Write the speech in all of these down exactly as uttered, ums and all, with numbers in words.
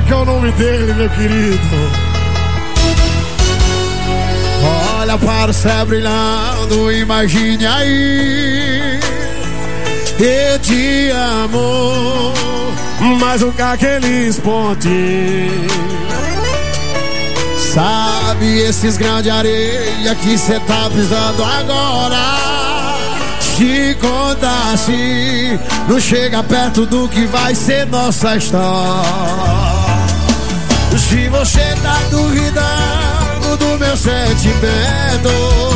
que é o nome dele, meu querido. Olha para o céu brilhando, imagine aí. Eu te amo, mais do que aqueles pontinhos. Sabe esses grãos de areia que cê tá pisando agora? Te contasse, não chega perto do que vai ser nossa história. Se você tá duvidando do meu sentimento,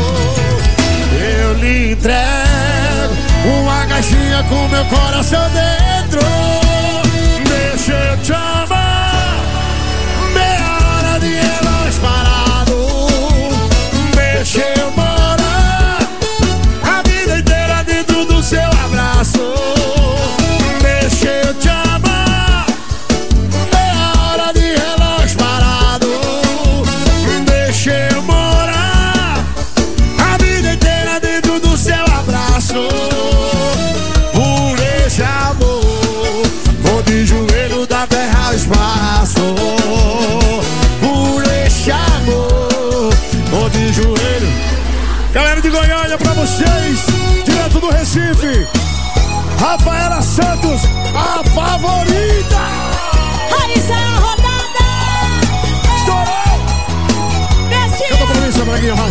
eu lhe entrego uma caixinha com meu coração dentro. Deixa eu te amar, meia hora de relógio parado. Deixa eu morar a vida inteira dentro do seu abraço. Deixa eu te amar, meia hora de relógio parado. Deixa eu morar a vida inteira dentro do seu abraço. Por esse amor vou de joelho da terra ao espaço. Por esse amor vou de joelho. Galera de Goiânia, pra vocês, direto do Recife, Rafaela Santos, a favorita. Raíssa rodada. Estourou. Canta pra mim, seu Braguinha, vai.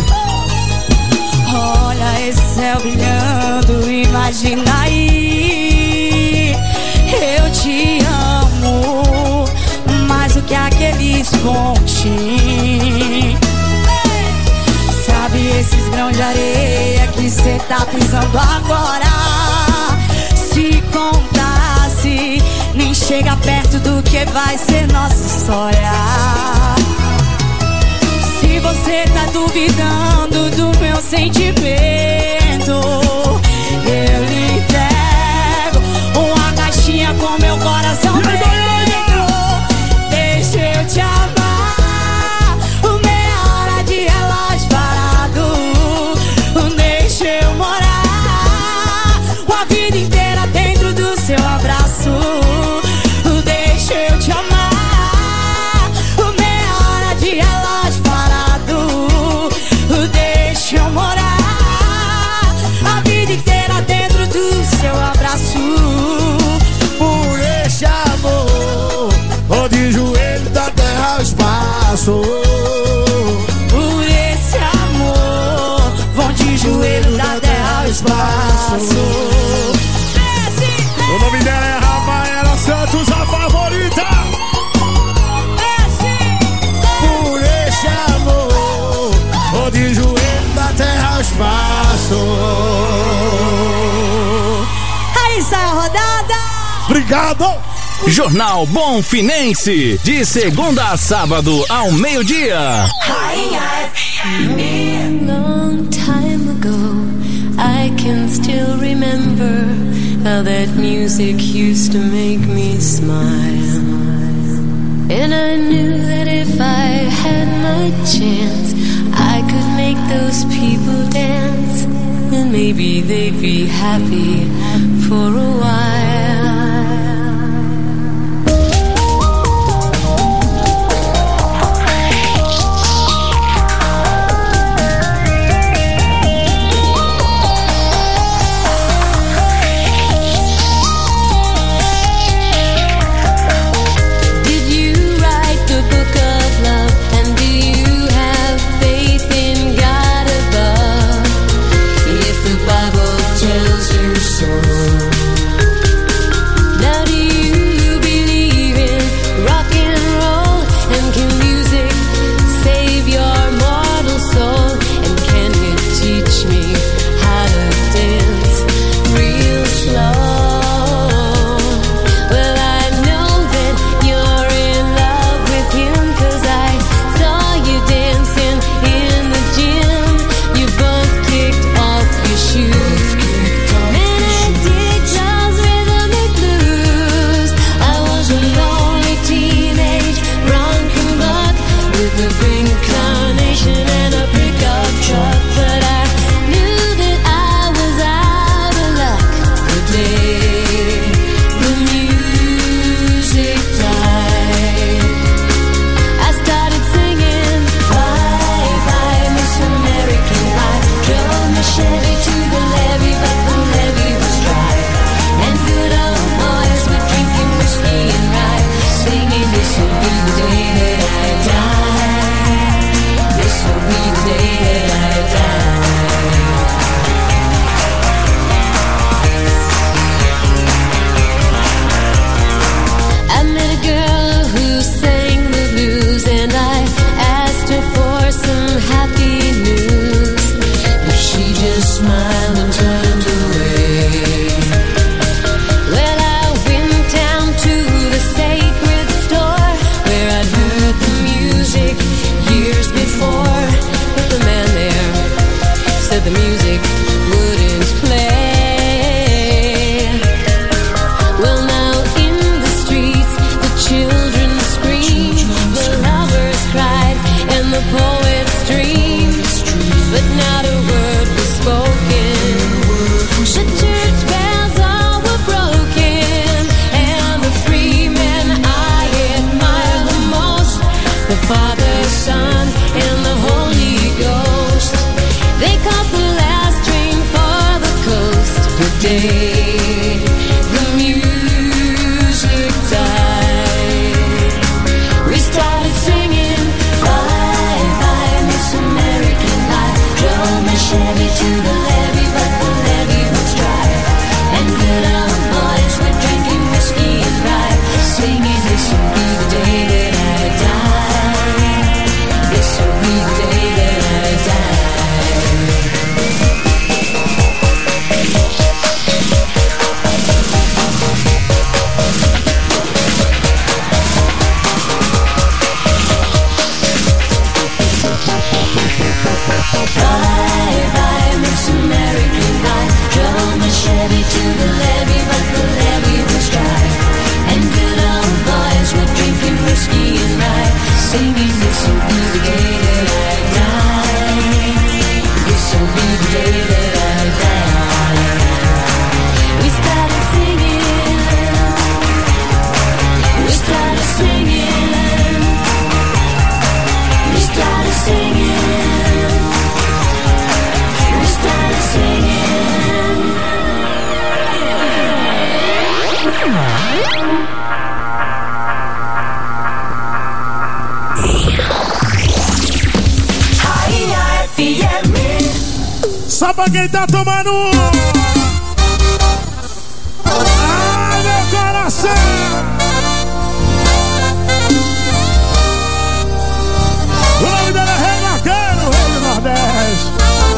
Olha esse céu brilhando, imagina aí. Eu te amo, mais do que aqueles pontinhos. Sabe esses grãos de areia que cê tá pisando agora? Se contasse, nem chega perto do que vai ser nossa história. Se você tá duvidando do meu sentimento, eu lhe entrego uma caixinha com meu coração dentro. Deixa eu te amar, meia hora de relógio parado. Deixa eu morar a vida inteira dentro do seu abraço. Deixa eu te amar, meia hora de relógio parado. Deixa eu morar a vida inteira dentro do seu abraço. Por esse amor vou de joelho da terra ao espaço. Por esse amor vão de joelho da terra ao espaço. O nome dela é Rafaela Santos, a favorita. Por esse amor vou de joelho da terra ao espaço. Raíssa rodada. Obrigado. Jornal Bonfinense, de segunda a sábado ao meio-dia. Long time ago, I can still remember how that music used to make me smile. And I knew that if I had my chance, I could make those people dance. And maybe they'd be happy for a while. Tells you so. the music wouldn't play. Well, now in the streets, the children screamed, the lovers cried, and the poets dreamed, but not a word was spoken. The church bells all were broken, and the free men I admire the most, the Father, Son, and the Holy Ghost. They caught the last train for the coast. Today the music died. We started singing bye bye Miss American Life. Drove my Chevy to the levee, but the levee was dry, and good old boys were drinking whiskey and rye, singing this will be the day that I die. This will be the day that I die. Bye bye Miss American Life. Drove my Chevy to the levee, but the levee was dry, and good old boys were drinking whiskey and rye, singing this will be the day that I die. This will be the day that I die. We started singing. We started singing. We started singing. We started singing. Rainha F M. Só pra quem tá tomando um. Ai, meu coração. O nome dela é Rei Marqueiro, Rei do Nordeste.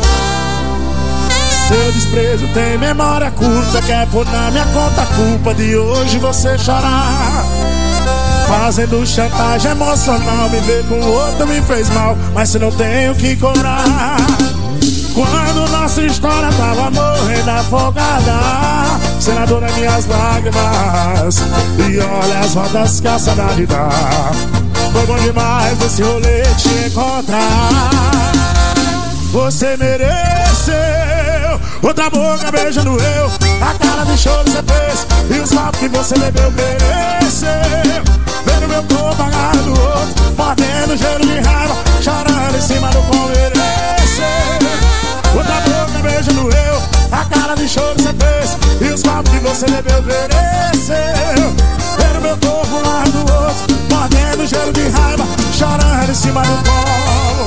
Seu desprezo tem memória curta, quer pôr na minha conta a culpa de hoje você chorar. Fazendo chantagem emocional, me ver com outro me fez mal, mas se não tenho que cobrar. Quando nossa história tava morrendo afogada, senadora minhas lágrimas, e olha as voltas que a saudade dá. Foi bom demais nesse rolê te encontrar. Você mereceu outra boca beijando eu, a cara de choro você fez, e os copos que você bebeu mereceu. Vendo meu corpo agarrado do outro, mordendo gelo de raiva, chorando em cima do pão, mereceu. Outra boca beijando eu, a cara de choro você fez, e os copos que você bebeu mereceu. Vendo meu corpo lá do outro, mordendo gelo de raiva, chorando em cima do pão.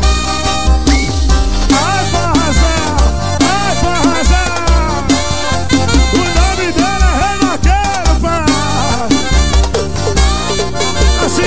Ai, forrazão, ai, forrazão. O nome dela é Rei Marqueiro, pai. Assim, ó.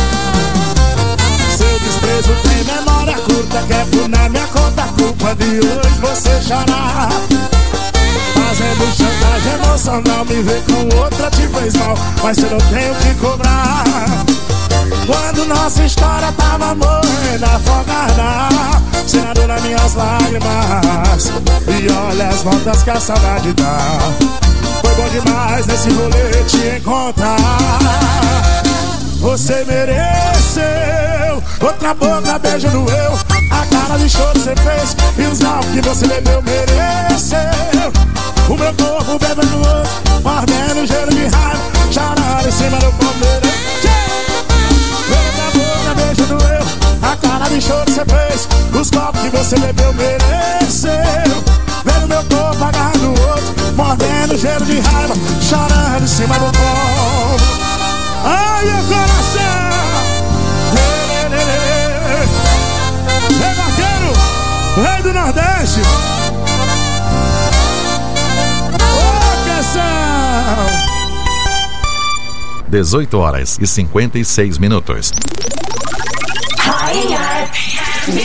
Seu desprezo tem memória curta, quer pôr na minha conta a culpa de hoje você chorar. Fazendo chantagem emocional, me ver com outra te fez mal, mas eu não tenho que cobrar. Quando nossa história tava morrendo afogada, senadora minhas lágrimas, e olha as voltas que a saudade dá. Foi bom demais nesse rolê te encontrar. Você mereceu outra boca beijando eu, a cara de choro você fez, e os mal que você bebeu mereceu. O meu corpo bebendo outro, mordendo gelo de raiva, chorando em cima do palmeiro. Outra boca beijando eu, a cara de choro você fez, os copos que você bebeu mereceu. Vendo meu corpo agarrado no outro, mordendo gelo de raiva, chorando em cima do pão. Ai, meu coração. Rei Marqueiro, Rei do Nordeste. Ô, canção. dezoito horas e cinquenta e seis minutos. Rainha F M.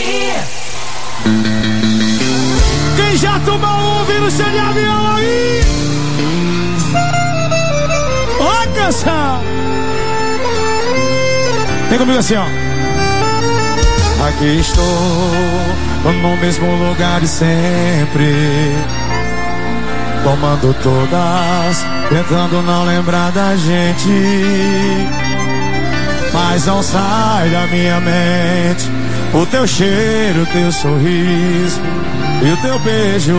Quem já tomou um vira o seu de avião aí? Ô, canção. Vem comigo assim, ó. Aqui estou, no mesmo lugar de sempre, tomando todas, tentando não lembrar da gente. Mas não sai da minha mente o teu cheiro, o teu sorriso e o teu beijo,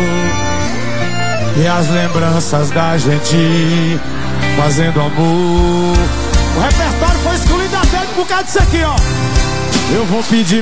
e as lembranças da gente fazendo amor. O repertório foi escolhido até por causa disso aqui, ó. Eu vou pedir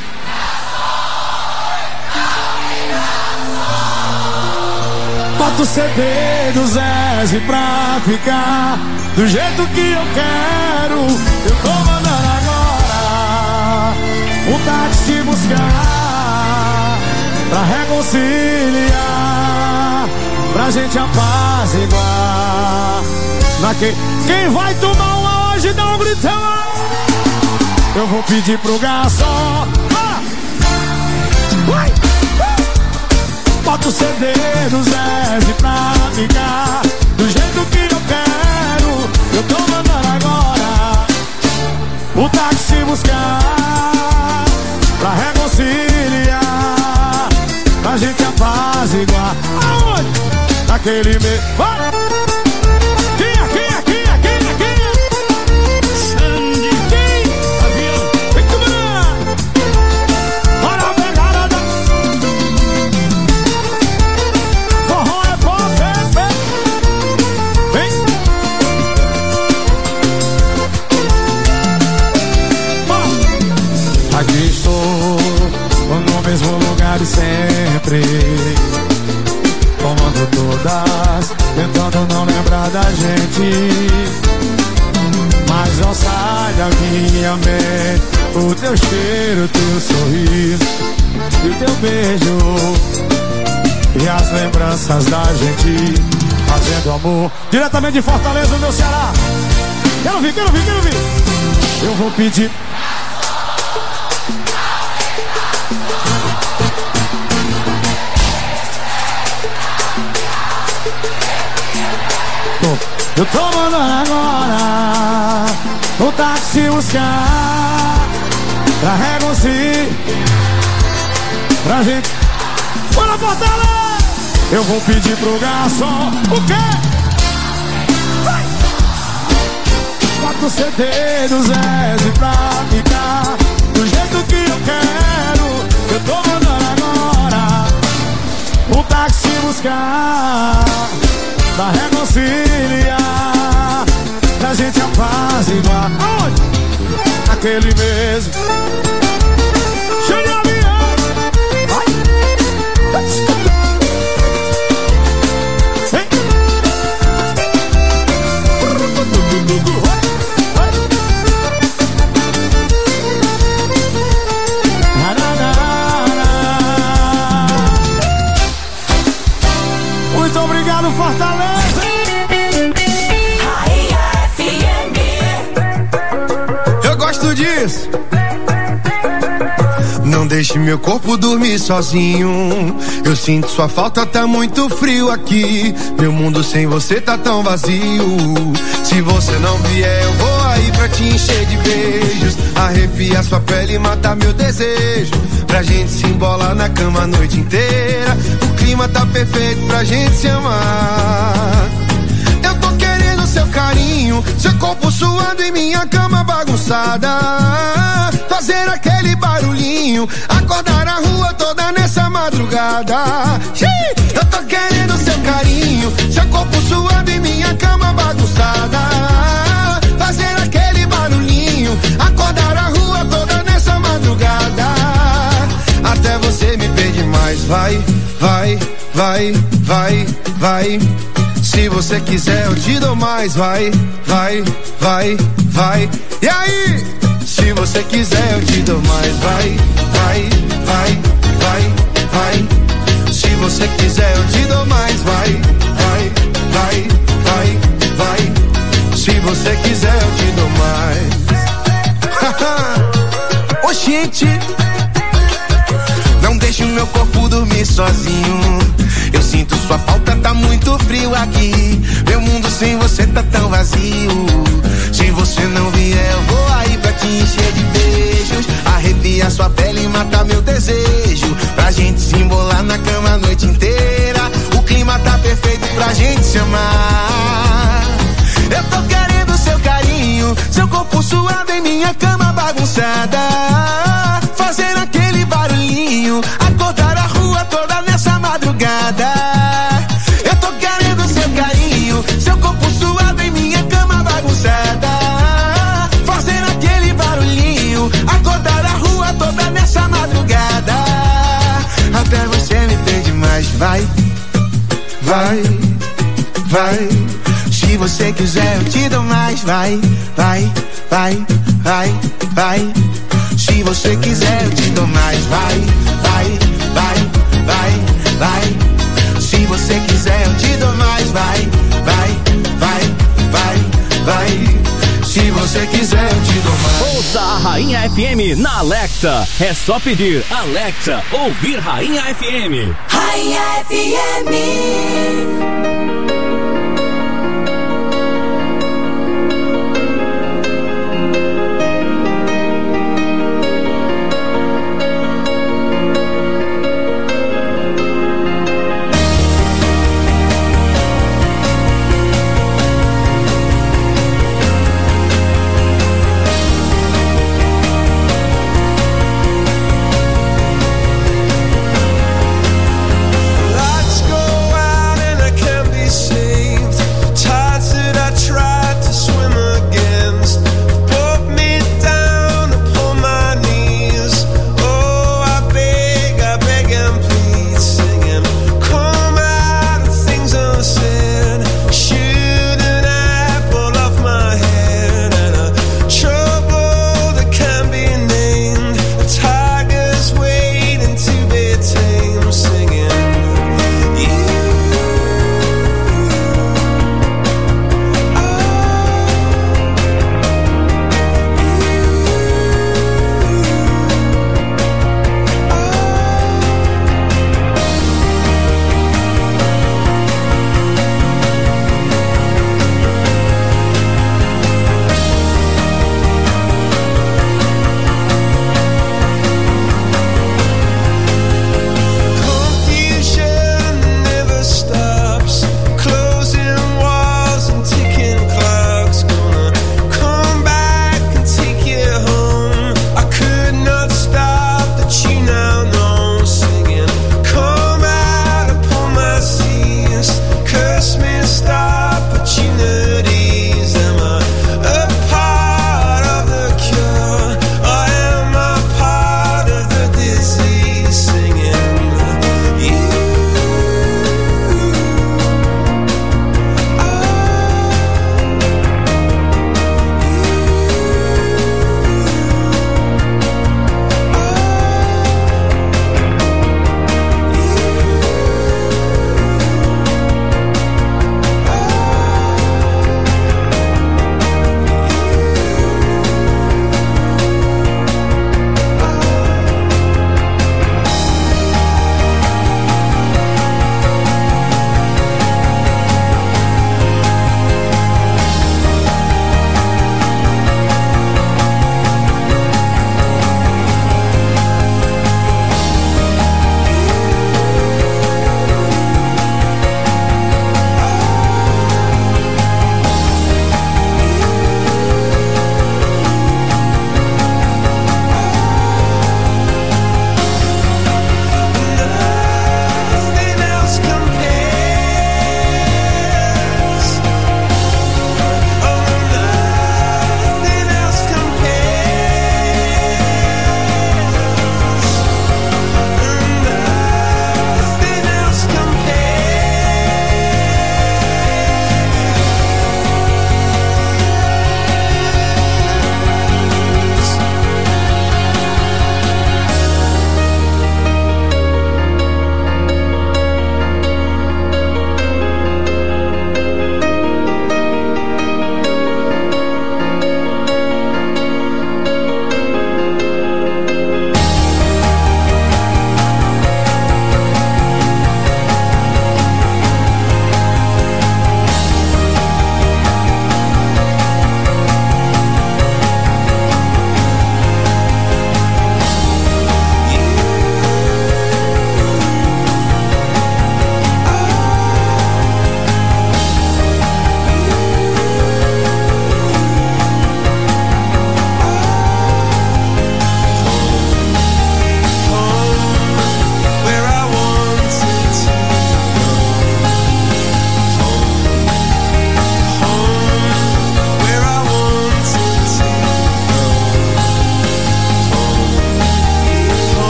bota o C D do Zezé pra ficar do jeito que eu quero. Eu tô mandando agora um táxi te buscar pra reconciliar, pra gente apaziguar. Naque... Quem vai tomar uma hoje dá um gritão. Eu vou pedir pro garçom, ah! Vai! Bota o C D do Zezé pra ficar do jeito que eu quero. Eu tô mandando agora o táxi buscar pra reconciliar, pra gente apaziguar. Aonde? Naquele meio. Vai! Quem, quem, quem, quem, quem? Sandy, quem? Avião. Vem comigo. Olha a pegada da... Forró é bom, vem, vem. Vem. Aqui estou, no mesmo lugar de sempre, tomando todas, tentando não lembrar da gente. Mas não sai da minha mente o teu cheiro, o teu sorriso e o teu beijo, e as lembranças da gente fazendo amor. Diretamente de Fortaleza, meu Ceará. Quero ouvir, quero ouvir, quero ouvir. Eu vou pedir eu tô mandando agora o táxi buscar pra reconciliar, pra gente. Bora, Fortaleza! Eu vou pedir pro garçom o quê? Vai! Bota o C D do Zezé pra ficar do jeito que eu quero. Eu tô mandando agora o táxi buscar pra reconciliar, pra gente apaziguar. Aonde? Aquele mesmo. Cheio de avião. Vai. Vem. Muito obrigado, Fortaleza. Disso. Não deixe meu corpo dormir sozinho. Eu sinto sua falta, tá muito frio aqui. Meu mundo sem você tá tão vazio. Se você não vier, eu vou aí pra te encher de beijos, arrepiar sua pele e matar meu desejo, pra gente se embolar na cama a noite inteira. O clima tá perfeito pra gente se amar. Eu tô querendo seu carinho, seu corpo suando em minha cama bagunçada, fazer aquele barulhinho, acordar a rua toda nessa madrugada. Eu tô querendo seu carinho, seu corpo suando em minha cama bagunçada, fazer aquele barulhinho, acordar a rua toda nessa madrugada, até você me pedir mais. Vai, vai, vai, vai, vai. Se você quiser eu te dou mais. Vai, vai, vai, vai. E aí? Se você quiser eu te dou mais. Vai, vai, vai, vai, vai. Se você quiser eu te dou mais. Vai, vai, vai, vai, vai. Se você quiser eu te dou mais. Ô, gente, não deixe o meu corpo dormir sozinho. Eu sinto sua falta, tá muito frio aqui. Meu mundo sem você tá tão vazio. Se você não vier, eu vou aí pra te encher de beijos, arrepiar alivia sua pele e mata meu desejo. Pra gente se embolar na cama a noite inteira. O clima tá perfeito pra gente se amar. Eu tô querendo seu carinho, seu corpo suado em minha cama bagunçada, fazendo aquele barulhinho, acordar a rua toda nessa madrugada. Eu tô querendo seu carinho, seu corpo suado em minha cama bagunçada, fazendo aquele barulhinho, acordar a rua toda nessa madrugada. Até você me ter demais, vai, vai, vai. Se você quiser eu te dou mais, vai, vai, vai, vai, vai. Se você quiser eu te dou mais, vai, vai, vai, vai, vai. Se você quiser eu te dou mais, vai, vai, vai, vai, vai. Se você quiser eu te dou mais. Ouça a Rainha F M na Alexa. É só pedir Alexa, ouvir Rainha F M. Rainha F M.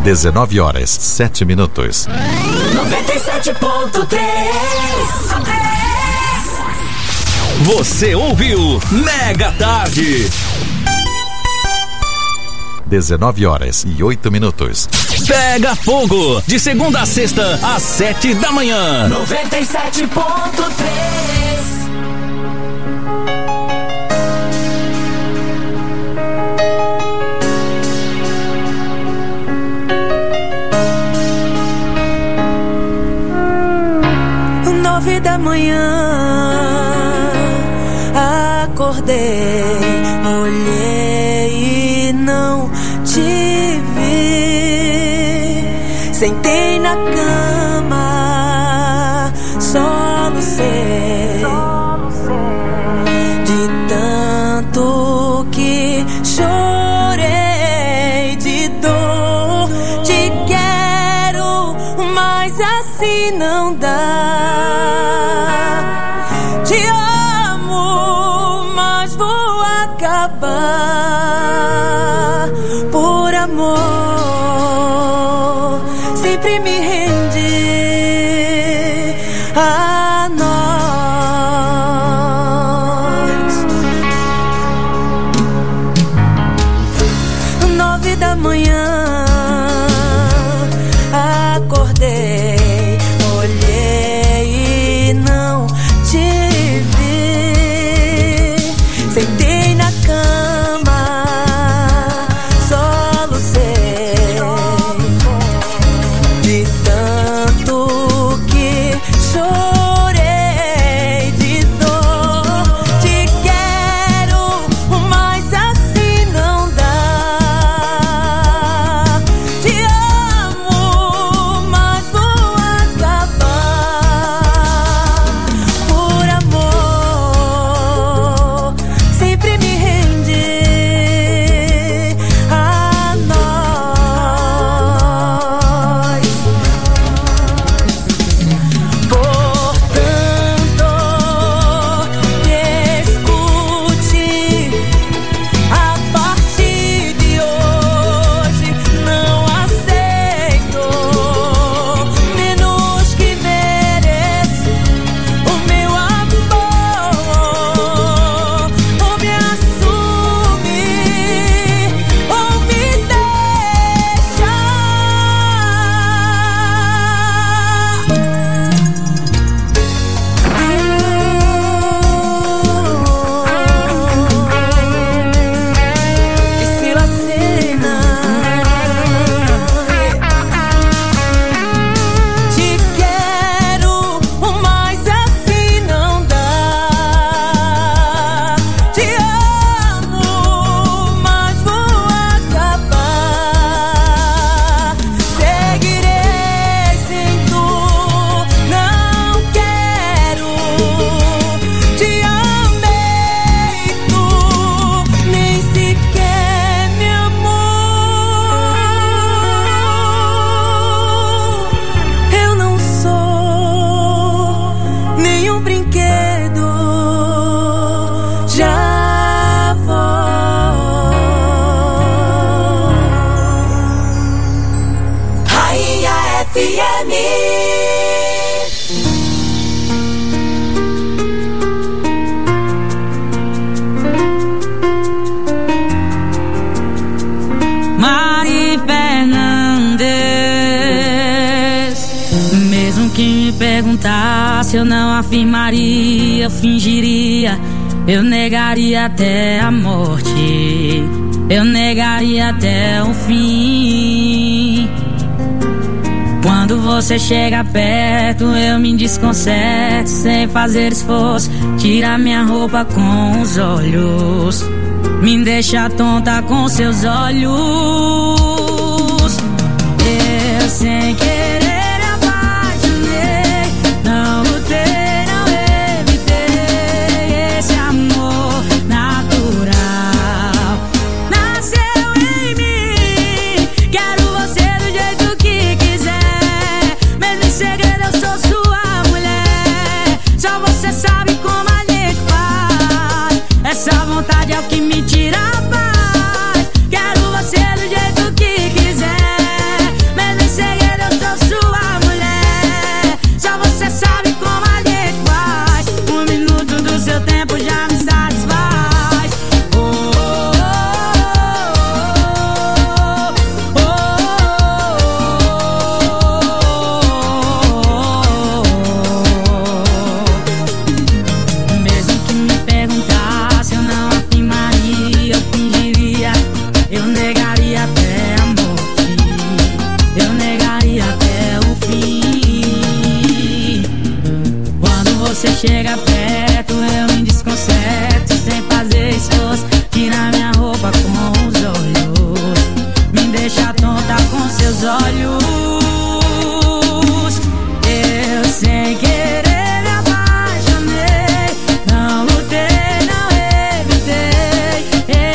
dezenove horas, sete minutos. noventa e sete ponto três. Você ouviu Mega Tarde. dezenove horas e oito minutos. Pega Fogo, de segunda a sexta, às sete da manhã. noventa e sete ponto três. Nove da manhã, acordei, olhei e não te vi. Sentei na cama, solucei de tanto que chorei de dor. Te quero, mas assim não dá. Te amo, mas vou acabar por amor. Sempre me rendi a nós. Nove da manhã, acordei, olhei e não te vi. Sentei na cama, solucei de tanto que chorei de dor. Te quero, mas assim não dá. Te amo, mas vou acabar por amor. Sempre me rendi a nós. Portanto, me escute. A partir de hoje não aceito menos que mereço o meu amor. Ou me assume ou me deixa. E se lacena. Te quero, mas assim não dá. Te amo, mas vou acabar. Seguirei sem tu, não quero. Te amei, tu nem sequer me amou. Eu não sou nenhum brinquedo. Já vou. Rainha F M. Mari Fernandes. Mesmo que me perguntasse, eu não afirmaria, eu fingiria, eu negaria até a morte, eu negaria até o fim. Quando você chega perto, eu me desconcerto sem fazer esforço. Tira minha roupa com os olhos, me deixa tonta com seus olhos. Eu sem querer apaixonei, não lutei, não evitei esse amor natural. Nasceu em mim, quero você do jeito que quiser. Mesmo em segredo eu sou sua mulher. Só você sabe como a gente faz. Essa vontade é o que me tira a paz. Quero você do jeito que quiser.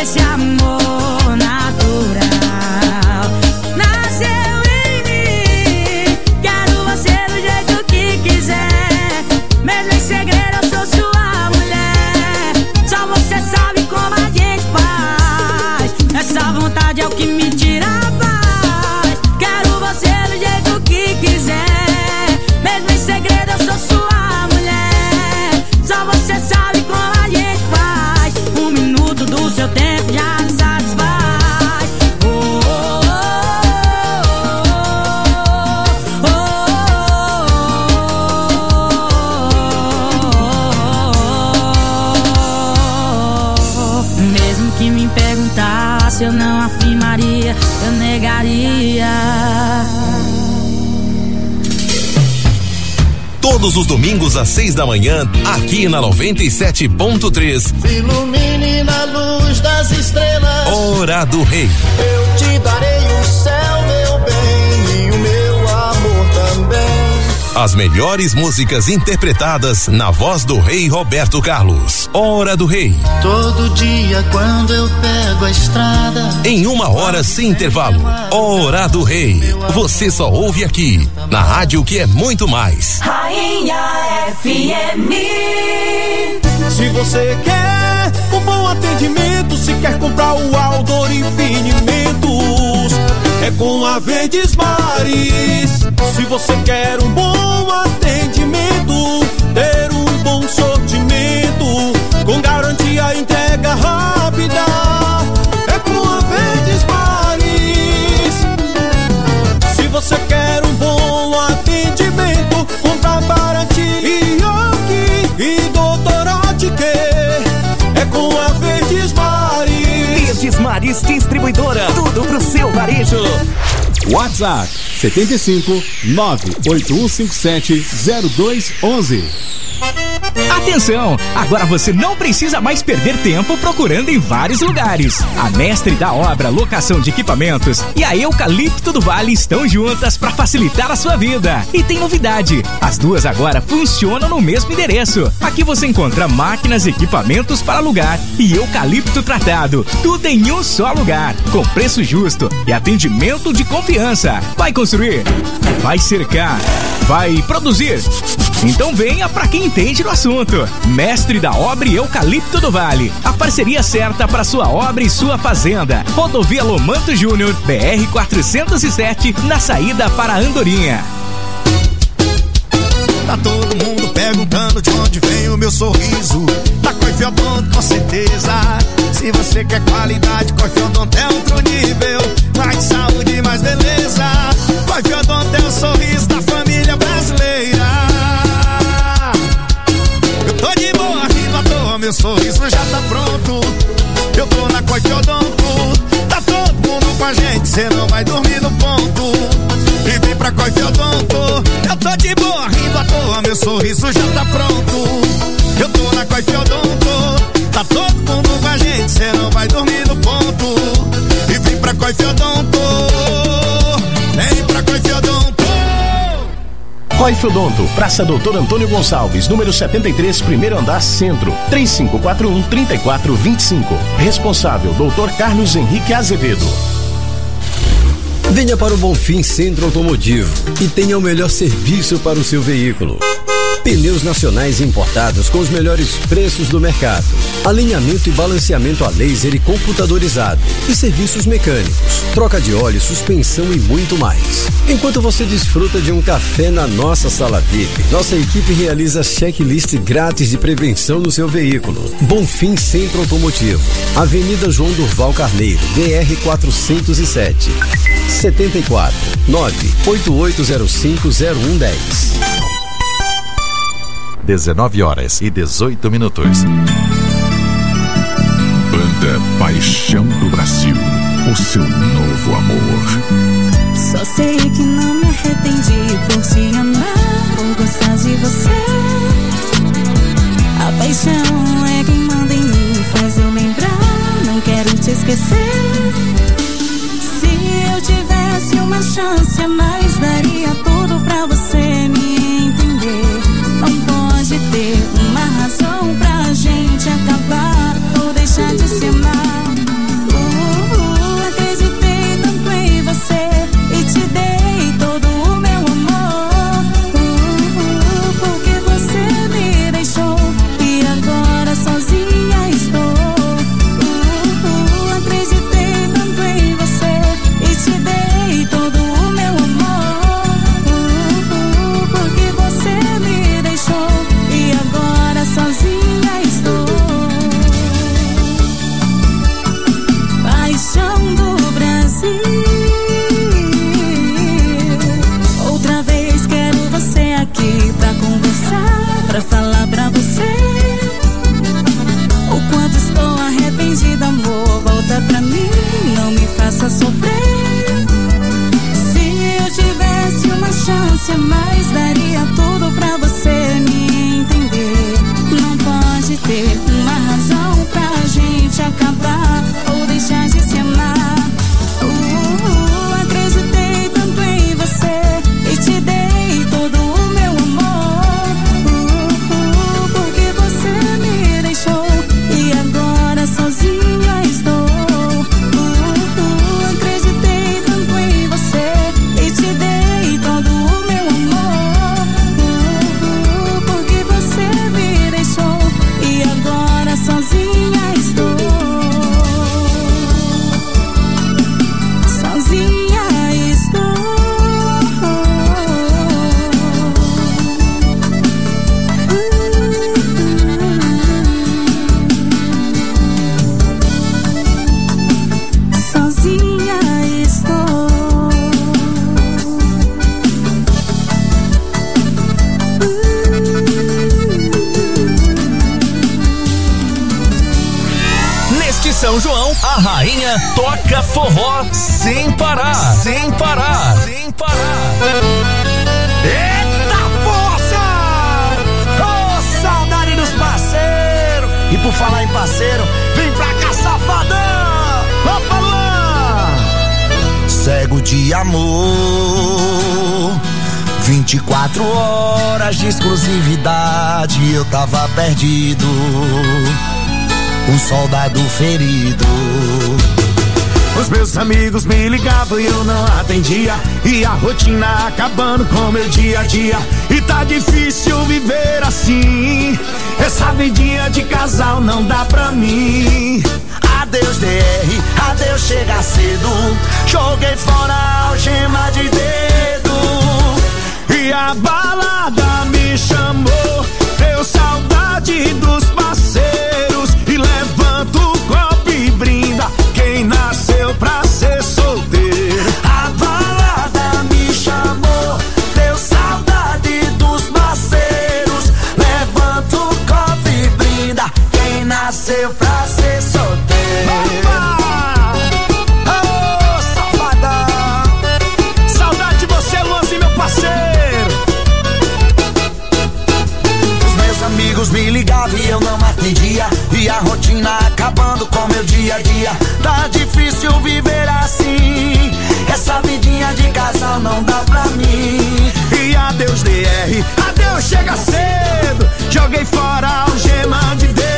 esse amor natural nasceu em mim. Quero você do jeito que quiser, mesmo em segredo eu sou sua mulher. Só você sabe como a gente faz, essa vontade é o que me tira a paz. Quero você do jeito que quiser, mesmo em segredo eu sou sua mulher. Só você sabe como a gente faz, um minuto do seu tempo já me satisfaz. Oh, oh, oh, oh, oh. Mesmo que me perguntasse, eu não afirmaria, eu negaria. Todos os domingos às seis da manhã, aqui na noventa e sete ponto três. Ilumine na luz das estrelas. Hora do Rei. Eu te darei o céu, meu bem, e o meu amor também. As melhores músicas interpretadas na voz do Rei Roberto Carlos. Hora do Rei. Todo dia quando eu pego a estrada, em uma hora sem intervalo. Hora do Rei. Você só ouve aqui, na rádio que é muito mais. Rainha F M. Se você quer um bom atendimento, se quer comprar o Aldor Infinimentos, é com a Verdes Mares. Se você quer um bom atendimento, ter um bom sortimento, com garantia, entrega rápida, é com a Verdes Mares. Se você quer um bom atendimento, compra Paraty, Ioki e Doutor Ótica, é com a Verdes Mares. Verdes Mares Distribuidora, tudo pro seu varejo. WhatsApp setenta e cinco, nove oito um cinco sete, zero dois onze. Atenção! Agora você não precisa mais perder tempo procurando em vários lugares. A Mestre da Obra Locação de Equipamentos e a Eucalipto do Vale estão juntas para facilitar a sua vida. E tem novidade: as duas agora funcionam no mesmo endereço. Aqui você encontra máquinas e equipamentos para alugar e eucalipto tratado. Tudo em um só lugar, com preço justo e atendimento de confiança. Vai construir? Vai cercar? Vai produzir? Então venha para quem entende do assunto. Mestre da Obra e Eucalipto do Vale. A parceria certa para sua obra e sua fazenda. Rodovia Lomanto Júnior, B R quatrocentos e sete, na saída para Andorinha. Tá todo mundo perguntando de onde vem o meu sorriso. Da Coife Odonto, com certeza. Se você quer qualidade, Coife Odonto é outro nível. Mais saúde, mais beleza. Coife Odonto é o sorriso da família brasileira. Eu tô de boa, rindo à toa, meu sorriso já tá pronto. Eu tô na Coife Odonto. Tá todo mundo com a gente, cê não vai dormir no ponto. E vem pra Coife Odonto. Eu tô de boa, rindo à toa, meu sorriso já tá pronto. Eu tô na Coife Odonto. Tá todo mundo com a gente, cê não vai dormir no ponto. E vem pra Coife Odonto. Vem pra Coife Odonto. Coife Odonto, Praça Doutor Antônio Gonçalves, número setenta e três, primeiro andar, centro, três cinco quatro um, três quatro dois cinco. Responsável, doutor Carlos Henrique Azevedo. Venha para o Bonfim Centro Automotivo e tenha o melhor serviço para o seu veículo. Pneus nacionais importados com os melhores preços do mercado. Alinhamento e balanceamento a laser e computadorizado. E serviços mecânicos. Troca de óleo, suspensão e muito mais. Enquanto você desfruta de um café na nossa sala V I P, nossa equipe realiza checklist grátis de prevenção no seu veículo. Bonfim Centro Automotivo. Avenida João Durval Carneiro, B R quatrocentos e sete. setenta e quatro, nove oito oito zero cinco zero um um zero. dezenove horas e dezoito minutos. Banda Paixão do Brasil, o seu novo amor. Só sei que não me arrependi por te amar, por gostar de você. A paixão é quem manda em mim, faz eu lembrar, não quero te esquecer. Se eu tivesse uma chance a mais, daria tudo pra você me entender. Não pode ter uma razão pra gente acabar ou deixar de se amar. João, a rainha toca forró sem parar, sem parar, sem parar. Eita força! Oh, saudade dos parceiros! E por falar em parceiro, vem pra cá, safadão! Opa lá! Cego de amor, vinte e quatro horas de exclusividade, eu tava perdido, um soldado ferido. Os meus amigos me ligavam e eu não atendia, e a rotina acabando com meu dia a dia. E tá difícil viver assim, essa vidinha de casal não dá pra mim. Adeus D R, adeus chega cedo, joguei fora a algema de dedo. E a balada me chamou, deu saudade dos parceiros, e levanta o copo e brinda quem nasceu pra ser solteiro. A balada me chamou, deu saudade dos parceiros, levanta o copo e brinda quem nasceu pra ser solteiro. Opa! Oh, safadão! Saudade de você, Luanzinho, meu parceiro. Os meus amigos me ligavam e eu não atendia, e a rotina acabando com meu dia a dia. Tá difícil viver assim, essa vidinha de casal não dá pra mim. E adeus D R, adeus chega cedo, joguei fora a algema de dedo.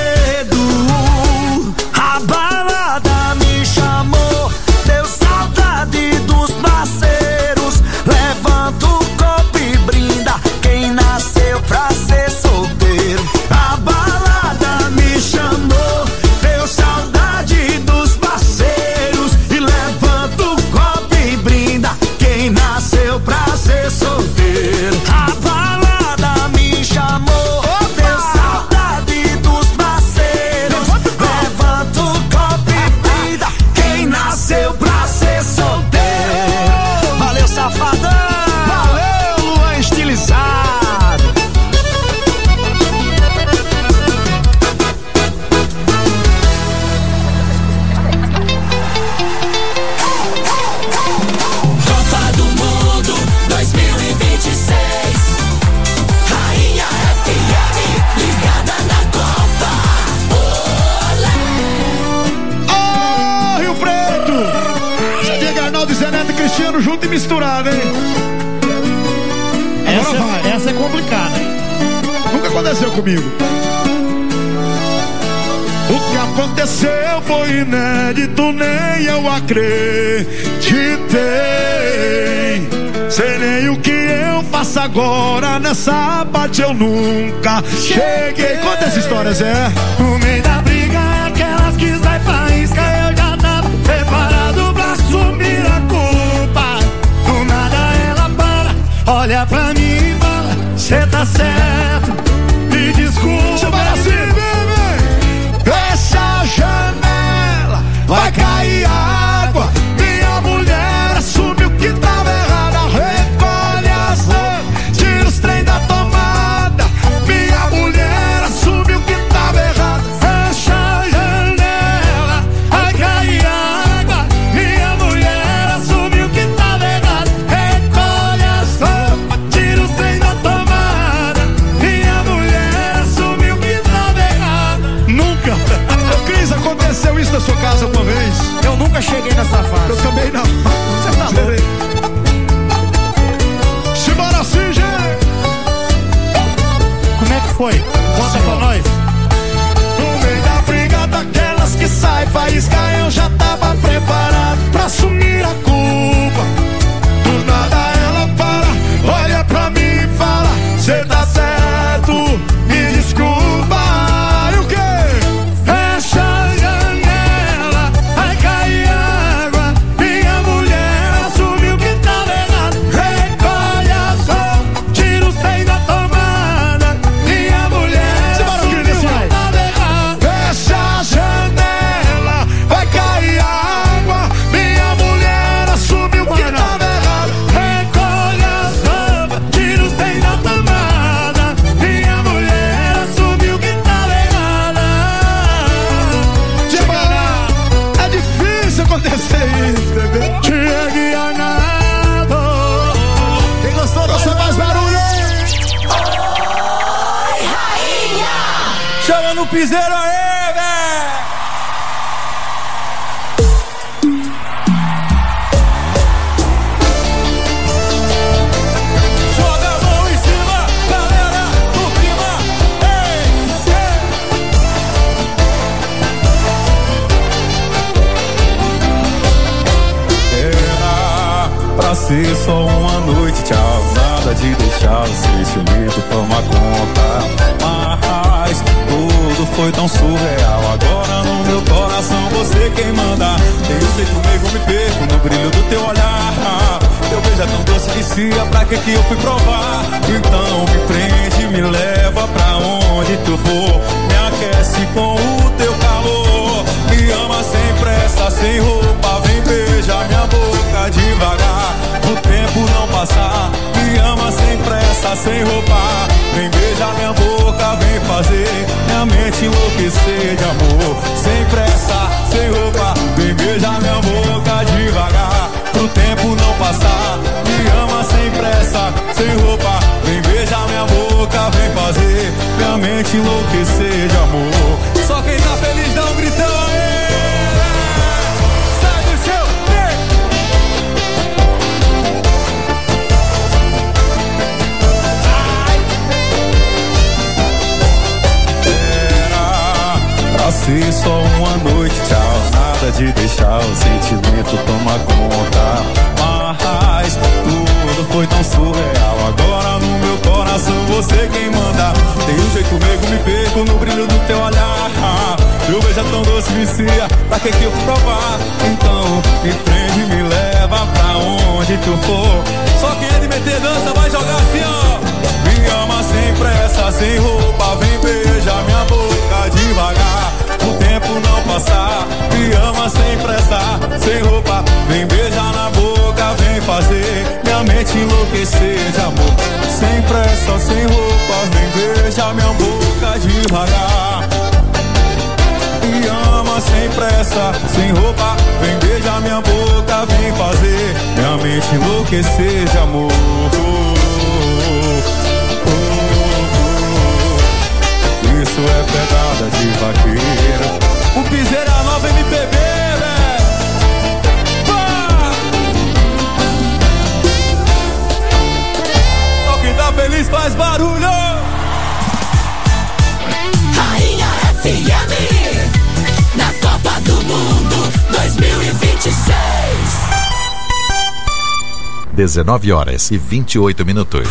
A balada me chamou, deu saudade dos parceiros, levanta o copo e brinda quem nasceu pra ser solteiro. A balada me chamou, deu saudade dos parceiros, e levanta o copo e brinda quem nasceu pra ser solteiro. A balada me chamou, deu saudade dos parceiros, levanta o copo e brinda quem nasceu pra ser solteiro. Valeu, safadão! Valeu, Luan estilizado! Copa do Mundo dois mil e vinte e seis. Rainha F M, ligada na Copa. Ô, Rio Preto! Diego Arnaldo, Zé Neto e Cristiano junto e misturado, hein? Agora vai. Essa, essa é complicada, hein? Nunca aconteceu comigo. O que aconteceu foi inédito, nem eu acreditei. Sei nem o que eu faço agora, nessa parte eu nunca cheguei. Conta essa história, Zé. No meio da briga, aquelas que sai faísca, eu já tava preparado pra assumir a culpa. Do nada ela para, olha pra mim e fala: cê tá certo, me desculpa. Chama assim, bebê. Fecha a janela, vai cair água. Minha mulher assume o que tava errado, recolhe as mãos, tira os trem da tomada. Minha mulher assume o que tava errado. Fecha a janela, vai cair água. Minha mulher assume o que tava errado, recolhe as roupas, tira os trem da tomada. Minha mulher assume o que tava errado. Nunca. Ô, Cris, aconteceu isso na sua casa uma vez? Eu nunca cheguei nessa fase. Eu também não. Você tá louco? Simbora assim, gente. Como é que foi? Conta pra nós. No meio da briga daquelas que sai faísca, eu já tava preparado pra assumir a culpa. Do nada ela para, olha pra mim e fala: cê tá certo, me desculpa. E o quê? Fecha a janela, vai cair água. Minha mulher assume o que tava errado, recolhe as roupas, tira os trem da tomada. Minha mulher assume o que tava errado. Fecha a janela, vai cair piseiro aí, velho! Joga a mão em cima, galera do clima! Ei, ei. Era pra ser só uma noite, tchau. Nada de deixar o sentimento tomar conta. Mas tudo foi tão surreal. Agora no meu coração você quem manda. Tem um jeito meio me perco no brilho do teu olhar. Teu beijo é tão doce, vicia, pra que que eu fui provar? Então me prende, me leva pra onde tu for. Me aquece com o teu calor. Me ama sem pressa, sem roupa. Vem beijar minha boca devagar, o tempo não passar. Me ama sem pressa, sem roupa. Vem beijar minha boca, vem fazer minha mente enlouquecer de amor. Sem pressa, sem roupa. Vem beijar minha boca devagar, pro tempo não passar. Me ama sem pressa, sem roupa. Vem beijar minha boca, vem fazer minha mente enlouquecer de amor. Só quem tá feliz dá um gritão aí. Sai do chão, pra ser só uma noite, tchau. Nada de deixar o sentimento tomar conta. Mas tudo foi tão surreal. Agora no meu coração você quem manda. Tem um jeito meio, me perco no brilho do teu olhar. Teu beijo é tão doce, vicia, pra que que eu fui provar? Então me prende, me leva pra onde tu for. Só quem é de meter dança vai jogar assim, ó. Me ama sem pressa, sem roupa. Vem beijar minha boca devagar, o tempo não passar. Me ama sem pressa, sem roupa. Vem beijar na boca, vem fazer minha mente enlouquecer de amor. Sem pressa, sem roupa. Vem beijar minha boca devagar. Me ama sem pressa, sem roupa. Vem beijar minha boca, vem fazer minha mente enlouquecer de amor. Isso é pegada de vaqueiro. O piseiro é a nova M P B, velho. Só quem tá feliz faz barulho. Rainha F M, na Copa do Mundo dois mil e vinte e seis. dezenove horas e vinte e oito minutos.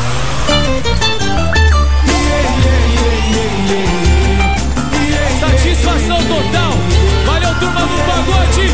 Satisfação total. Valeu, turma do pagode.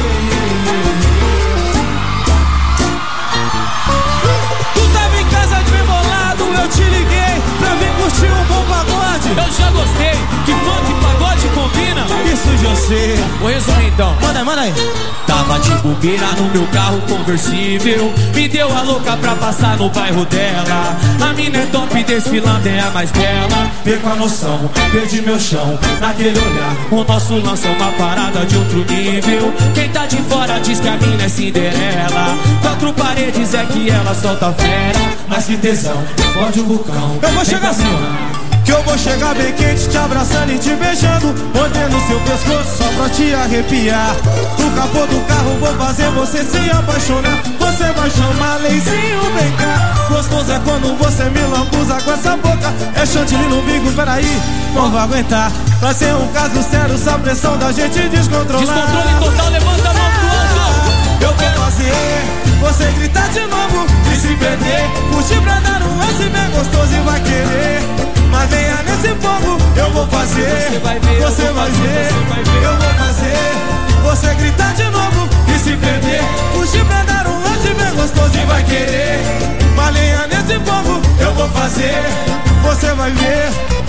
Tu tava em casa de bem bolado, eu te liguei pra vir curtir um bom pagode. Eu já gostei, que funk e pagode combina. Isso já sei. Vou resumir então. Manda aí, manda aí. Tava de bobeira no meu carro conversível. Me deu a louca pra passar no bairro dela. A mina é top, desfilando é a mais bela. Perco a noção, perdi meu chão naquele olhar. O nosso lance é uma parada de outro nível. Quem tá de fora diz que a mina é Cinderela. Quatro paredes é que ela solta fera. Mas que tesão, pode o vulcão. Eu vou chegar assim, que eu vou chegar bem quente, te abraçando e te beijando, mordendo seu pescoço só pra te arrepiar. No capô do carro vou fazer você se apaixonar. Você vai chamar Leizinho, vem cá. Gostoso é quando você me lambuza com essa boca. É chantilly no bico, peraí, não vou aguentar. Vai ser um caso sério, essa pressão da gente descontrolar. Descontrole total, levanta a mão pro alto. Eu vou fazer você gritar de novo e se perder. Curtir pra dar um lance bem gostoso e vai querer. Mas venha nesse fogo, eu vou fazer. Você vai ver, você vai ver, eu vou fazer. Você gritar de novo e se perder. Fugir pra dar um lance bem gostoso e vai querer. Mas venha nesse fogo, eu vou fazer. Você vai ver.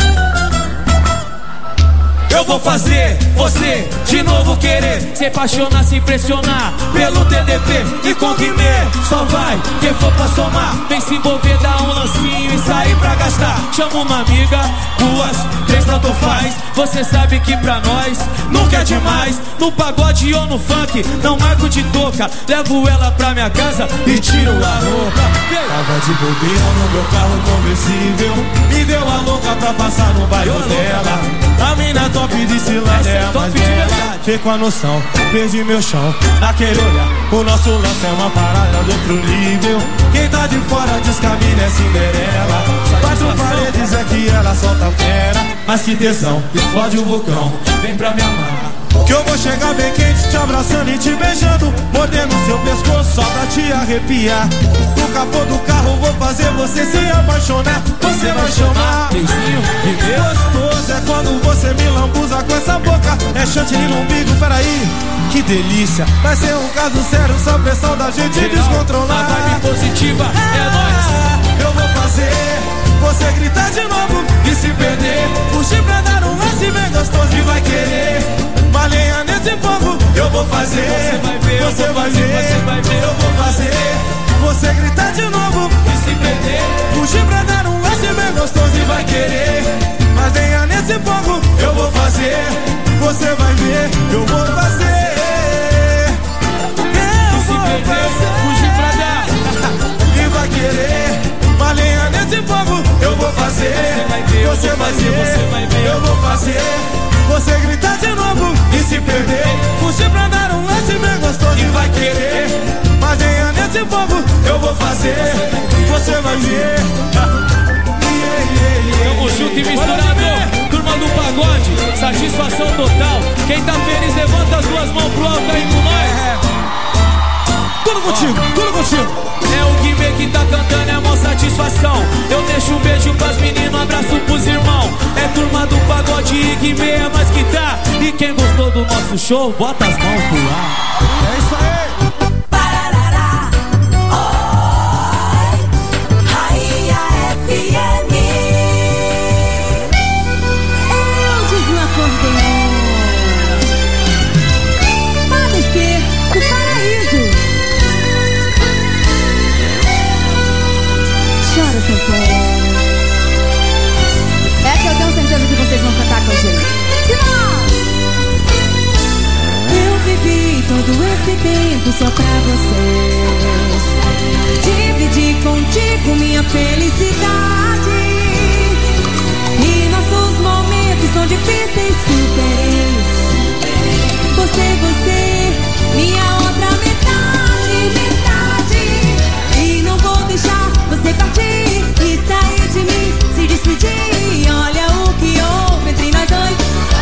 Eu vou fazer você de novo querer se apaixonar, se impressionar pelo T D P e com Guimê. Só vai quem for pra somar. Vem se envolver, dar um lancinho e sair pra gastar. Chama uma amiga, duas, três, tanto faz. Você sabe que pra nós nunca é demais. No pagode ou no funk, não marco de toca. Levo ela pra minha casa e tiro a roupa. Tava de bobeira no meu carro conversível. Me deu a louca pra passar no bairro dela. A mina top de cilada é a mais bela. Fiquei com a noção, perdi meu chão naquele olhar. O nosso lance é uma parada de outro nível. Quem tá de fora diz que a mina é Cinderela. Quatro paredes é que ela solta fera. Mas que tesão, explode o vulcão, vem pra me amar. Que eu vou chegar bem quente, te abraçando e te beijando, mordendo seu pescoço só pra te arrepiar. No capô do carro vou fazer você se apaixonar. Você vai chamar gostoso é quando você me lambuza com essa boca. É chantilly no umbigo, peraí, que delícia. Vai ser um caso sério, só pressão da gente descontrolar. A vibe positiva é, é nóis. Eu vou fazer você gritar de novo e se perder. Fugir pra dar um lance bem gostoso e vai querer. Malenha nesse fogo, eu vou fazer. Você vai ver, você vai ver, você vai ver. Eu vou fazer você gritar de novo e se perder. Fugir pra dar um lance bem gostoso e vai querer. Malenha nesse fogo, eu vou fazer. Você vai ver, eu vou fazer. Eu se vou perder, fazer. Fugir pra dar e vai querer. Malenha nesse fogo, eu vou fazer. Você vai ver, você vai ver, você vai ver. Eu vou fazer. Você gritar de novo e se perder. Fugir pra dar um lance bem gostoso e vai querer. Mas venha nesse fogo, eu vou fazer. Você vai ver. Tamo junto e misturado. Turma do pagode, satisfação total. Quem tá feliz levanta as duas mãos pro alto aí com nós. Tudo contigo, tudo contigo. É o Guimê que tá cantando, é a maior satisfação. Eu deixo um beijo pras meninas, um abraço pros irmãos. É turma do pagode e Guimê é mais que tá. E quem gostou do nosso show, bota as mãos pro ar. É isso aí. Parará, oi, Rainha F M. Eu diz um acordeão. Pode ser do paraíso. Chora, sanfona. Essa eu tenho certeza que vocês vão cantar com a gente. Simão! Eu vivi todo esse tempo só pra vocês. Dividi contigo minha felicidade. E nossos momentos são difíceis, superei. Você, você, minha outra metade, metade. E não vou deixar você partir e sair de mim, se despedir. Olha o que houve entre nós dois.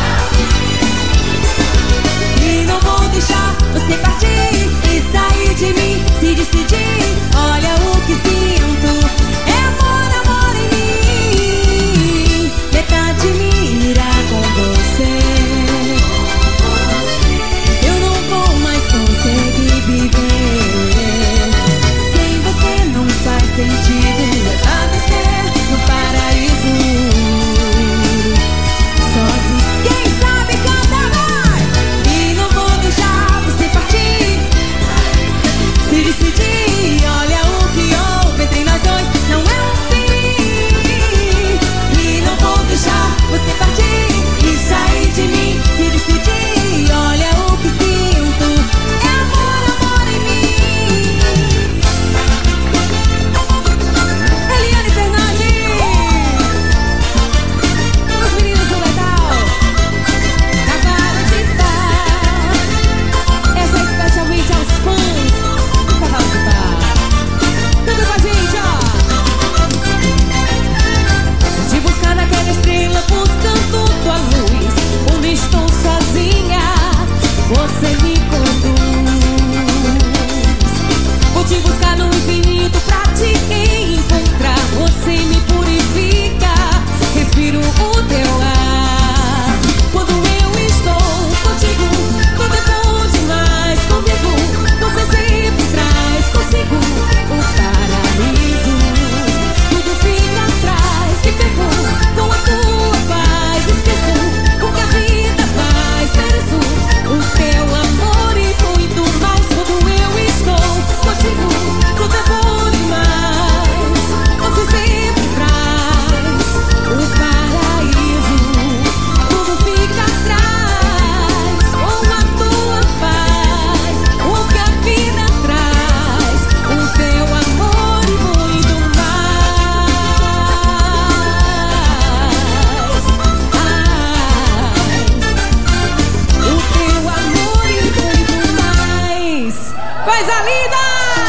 E não vou deixar você partir e sair de mim, se despedir. Olha o que sinto. É amor, amor, Coisa linda!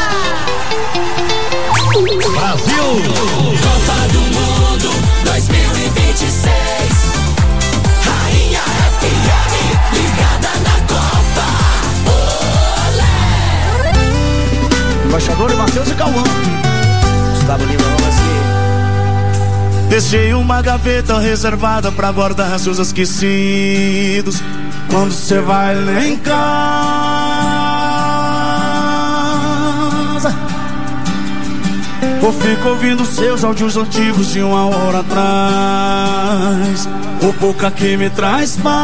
Brasil! Copa do Mundo dois mil e vinte e seis. Rainha F M, ligada na Copa. Olé! Embaixador e Matheus e Cauã. Gustavo Lima, vamos assim. Deixei uma gaveta reservada pra guardar seus esquecidos. Quando cê vai lá em casa, ou fico ouvindo seus áudios antigos de uma hora atrás, o boca que me traz paz.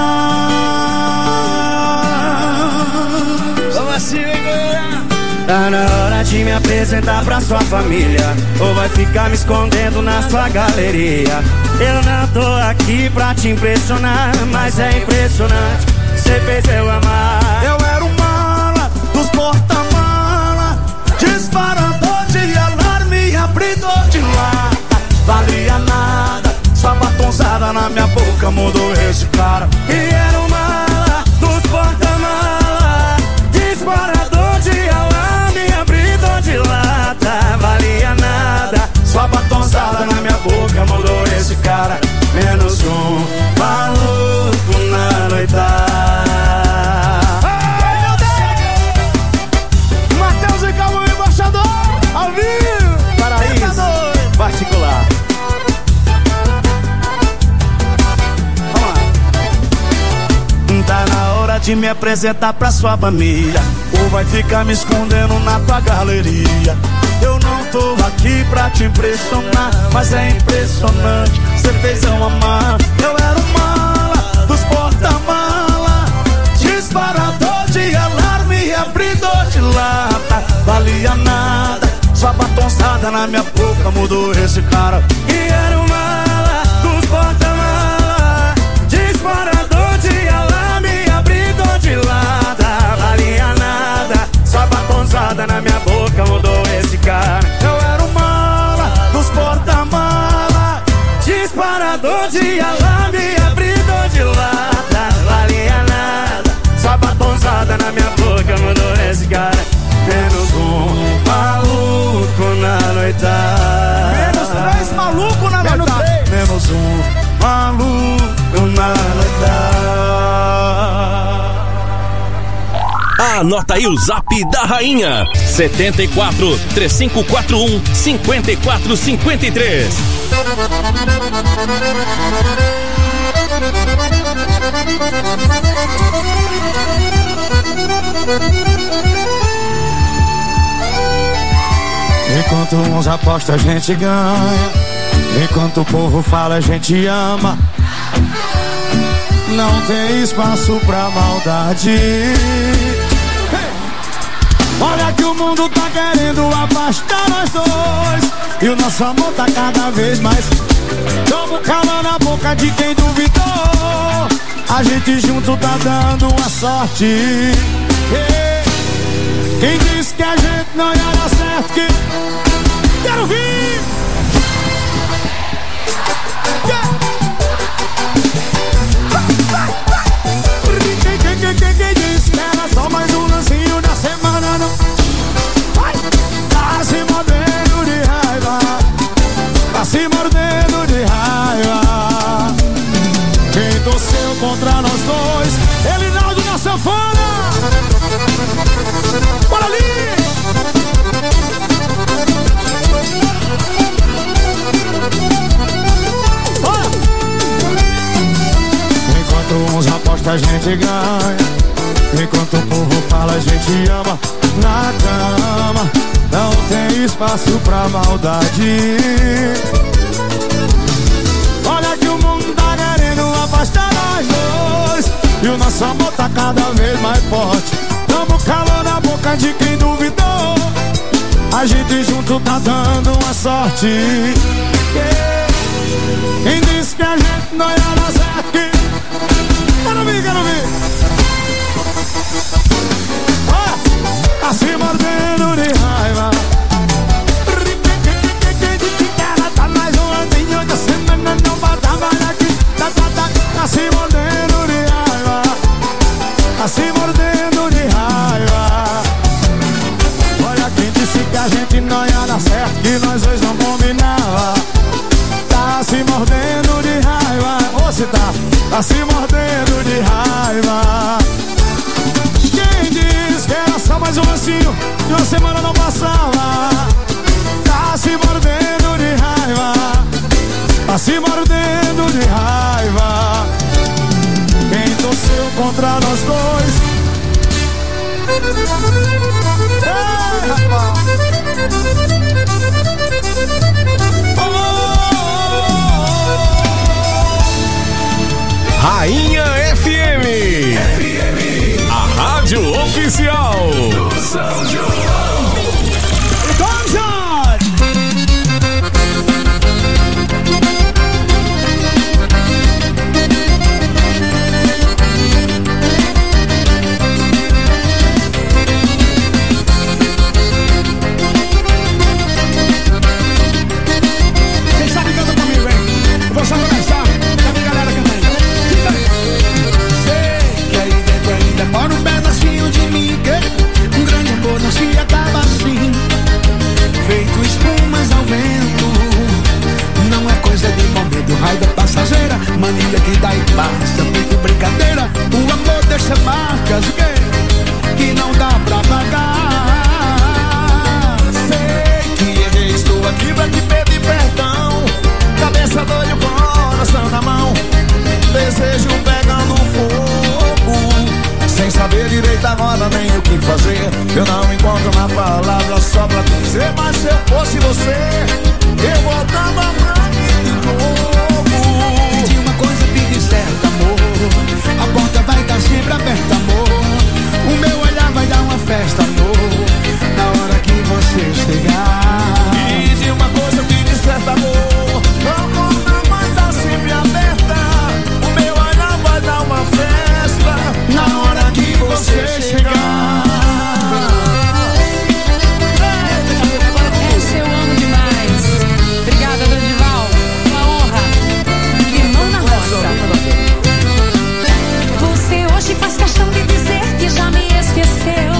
Vamos assim, galera. Tá na hora de me apresentar pra sua família, ou vai ficar me escondendo na sua galeria. Eu não tô aqui pra te impressionar, mas é impressionante, cê fez eu amar. Eu era o mala dos porta-mala, disparador de alarme, abridor de lata. Valia nada, sua batonzada na minha boca mudou esse cara. E era o mala dos porta-mala, disparador de alarme, abridor de lata. Valia nada, sua batonzada na minha boca mudou esse cara. Menos um maluco na noitada. Matheus e Cauã, embaixador, ao vivo, Paraíso particular. Vamos lá. Tá na hora de me apresentar pra sua família, ou vai ficar me escondendo na tua galeria. Eu não tô aqui pra te impressionar, mas é impressionante, cê fez eu amar. Eu era o mala dos porta-mala, disparador de alarme, abridor de lata. Valia nada, sua batonçada na minha boca mudou esse cara. E era o mala dos porta-mala, disparador de alarme, abridor de lata. Valia nada, sua batonçada na minha boca mudou esse cara. Eu era o mala dos porta-mala, disparador de alarme, abridor de lata. Valia nada, sua batonçada na minha boca mudou esse cara. Menos um maluco na noitada. Menos três maluco na noitada. Menos um maluco na noitada. Anota aí o zap da rainha: setenta e quatro, três cinco quatro um, cinco quatro cinco três. Enquanto uns apostam a gente ganha, enquanto o povo fala a gente ama. Não tem espaço pra maldade. Olha que o mundo tá querendo afastar nós dois, e o nosso amor tá cada vez mais. Tamo calando a boca de quem duvidou. A gente junto tá dando uma sorte. Yeah. Quem disse que a gente não ia dar certo? Que... Quero vir! Yeah. Quem, quem, quem, quem, quem disse que era só mais um lancinho da semana? Não vai! Tá se mordendo de raiva, tá se mordendo de raiva. Quem torceu contra nós dois, Elinaldo na sanfona. Bora ali! Bora! Enquanto uns apostam a gente ganha, enquanto o povo fala a gente ama. Na cama não tem espaço pra maldade. Olha que o mundo tá querendo afastar nós dois, e o nosso amor tá cada vez mais forte. Tamo calando a boca de quem duvidou. A gente junto tá dando uma sorte. Yeah. Quem disse que a gente não ia dar certo? Quero ver, quero ver. Ah, tá se mordendo de raiva. Ela tá mais um aninho da semana, não vai trabalhar aqui. Tá, tá, tá, tá se mordendo de raiva. Tá se mordendo de raiva. tá se mordendo de raiva. Quem disse que era só mais um lancinho e uma semana não passava? Tá se mordendo de raiva, tá se mordendo de raiva. Quem torceu contra nós dois? Ei, rapaz! Rainha F M, F M, a rádio oficial do São João. Tom Jorge! Quem sabe canta comigo, hein? Eu vou só começar. Já vi galera cantando. Demora um pedacinho de mim, que um grande amor não se acaba assim. Feito espumas ao vento, não é coisa de momento. Raiva passageira, mania que dá e passa. Feito brincadeira, o amor deixa marcas que, que não dá pra pagar. Sei que errei, estou aqui pra te pedir perdão. Cabeça doida, coração na mão, desejo pegando fogo. Sem saber direito agora nem o que fazer. Eu não encontro uma palavra só pra dizer. Mas se eu fosse você, eu voltava pra mim de novo. Pedi uma coisa, pedi certo, amor. A porta vai estar sempre aberta, amor. O meu olhar vai dar uma festa, amor, na hora que você chegar. Pedi uma coisa, pedi certo, amor. A porta vai estar sempre aberta. O meu olhar vai dar uma festa na hora que você chegar. Essa eu amo demais. Obrigada, Dorival. Uma honra. Irmão na roça. Você hoje faz questão de dizer que já me esqueceu.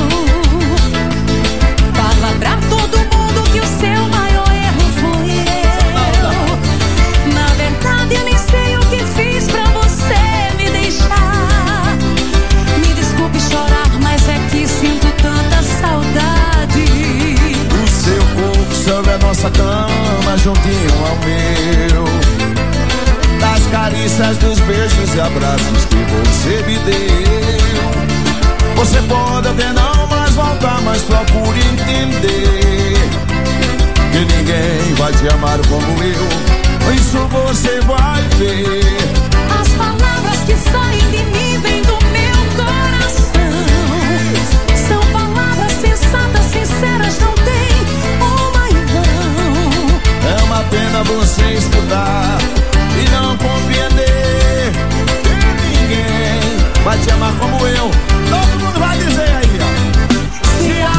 Fala pra todo mundo que o seu maior erro fui eu. Na verdade eu nem sei o que fiz pra você me deixar. Me desculpe chorar, mas é que sinto tanta saudade. O seu corpo sobre a nossa cama, juntinho ao meu. Das carícias, dos beijos e abraços que você me deu. Você pode até não mais voltar, mas procure entender que ninguém vai te amar como eu. Isso você vai ver.